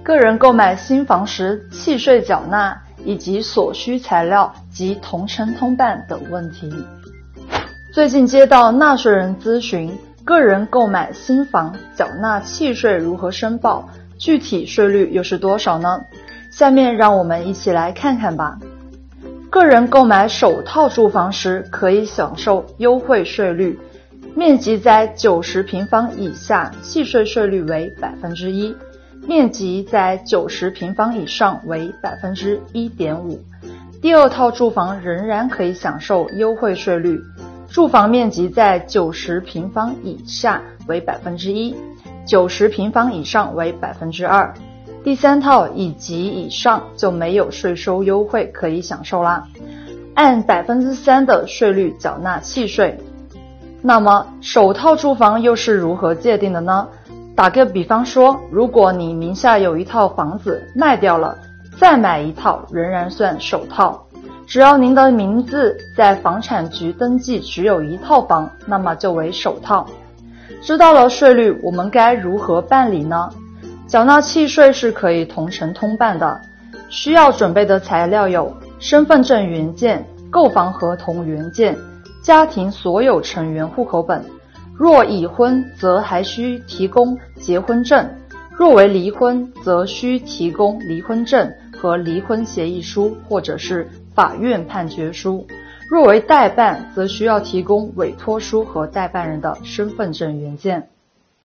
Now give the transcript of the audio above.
个人购买新房时契税缴纳以及所需材料及同城通办等问题。最近接到纳税人咨询，个人购买新房缴纳契税如何申报，具体税率又是多少呢？下面让我们一起来看看吧。个人购买首套住房时可以享受优惠税率，面积在90平方以下契税税率为 1%， 面积在90平方以上为 1.5%。 第二套住房仍然可以享受优惠税率，住房面积在90平方以下为 1%， 90平方以上为 2%。 第三套以及以上就没有税收优惠可以享受啦，按 3% 的税率缴纳契税。那么首套住房又是如何界定的呢？打个比方说，如果你名下有一套房子卖掉了，再买一套仍然算首套。只要您的名字在房产局登记只有一套房，那么就为首套。知道了税率，我们该如何办理呢？缴纳契税是可以同城通办的，需要准备的材料有身份证原件、购房合同原件、家庭所有成员户口本，若已婚则还需提供结婚证，若为离婚则需提供离婚证和离婚协议书或者是法院判决书，若为代办则需要提供委托书和代办人的身份证原件。